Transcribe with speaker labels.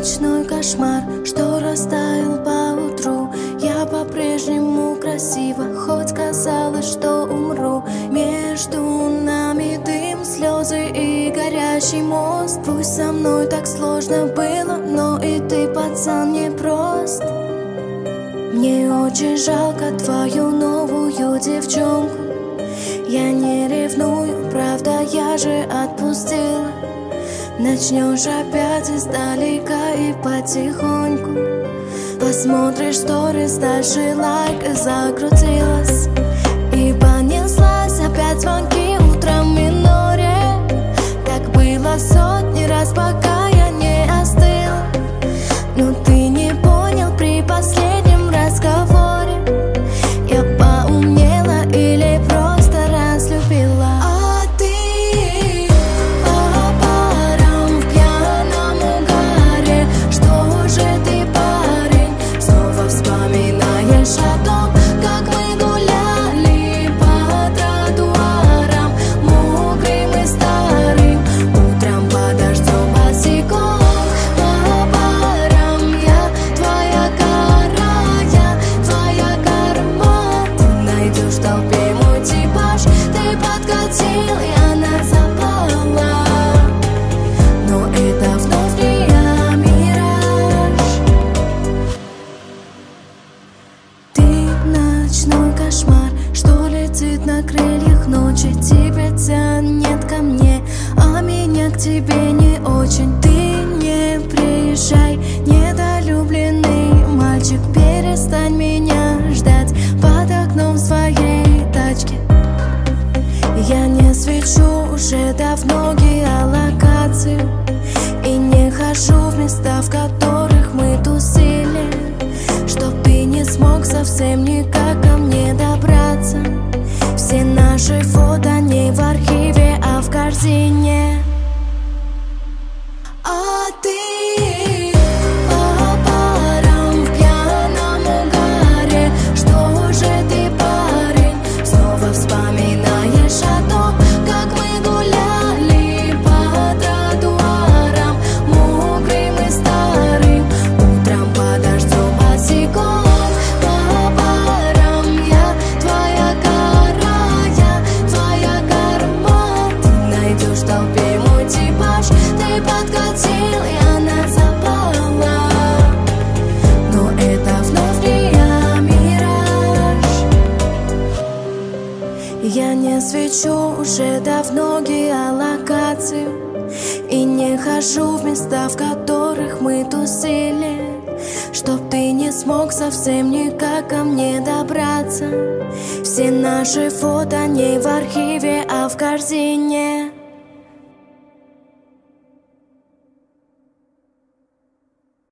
Speaker 1: ночной кошмар, что растаял поутру. Я по-прежнему красива, хоть казалось, что умру. Между нами дым, слезы и горящий мост. Пусть со мной так сложно было, но и ты, пацан, не прост. Мне очень жалко твою новую девчонку. Я не ревную, правда, я же отпустила. Начнешь опять издалека и потихоньку. Посмотришь сторис, дальше лайк и закрутилась. И понеслась опять звонки утром в миноре. Так было сотни раз, пока я не остыла. Но ты не понял при последнем разговоре. Я поумнела или просто разлюбила. А ты по парам в пьяном угаре. Что же ты, парень, снова вспоминаешь о том, как мы гуляли по тротуарам, мокрым и старым, утром под дождем босиком. По парам я твоя кара, я твоя карма. Ты найдешь в толпе мой типаж. Ты подкатил, и она запала. Но это вновь не я, мираж. Ты ночной кошмар, что летит на крыльях ночи. Тебя тянет ко мне, а меня к тебе не очень. Ты не приезжай, недолюбленный мальчик. Перестань меня ждать под окном своей тачки. Я не свечу уже давно геолокацию и не хожу в места, в которых мы тусили. Чтоб ты не смог совсем никак ко мне добраться. Все наши фото не в архиве, а в корзине. А ты по парам в пьяном угаре. Что же ты, парень, снова вспоминаешь о том, как мы гуляли по тротуарам, мокрым и старым, утром под дождем босиком. По парам я твоя кара, я твоя карма. Ты найдешь в толпе мой типаж. Ты подкатил, и она запала. Но это вновь не я, мираж. Я не свечу уже давно геолокацию и не хожу в места, в которых мы тусили. Чтоб ты не смог совсем никак ко мне добраться. Все наши фото не в архиве, а в корзине.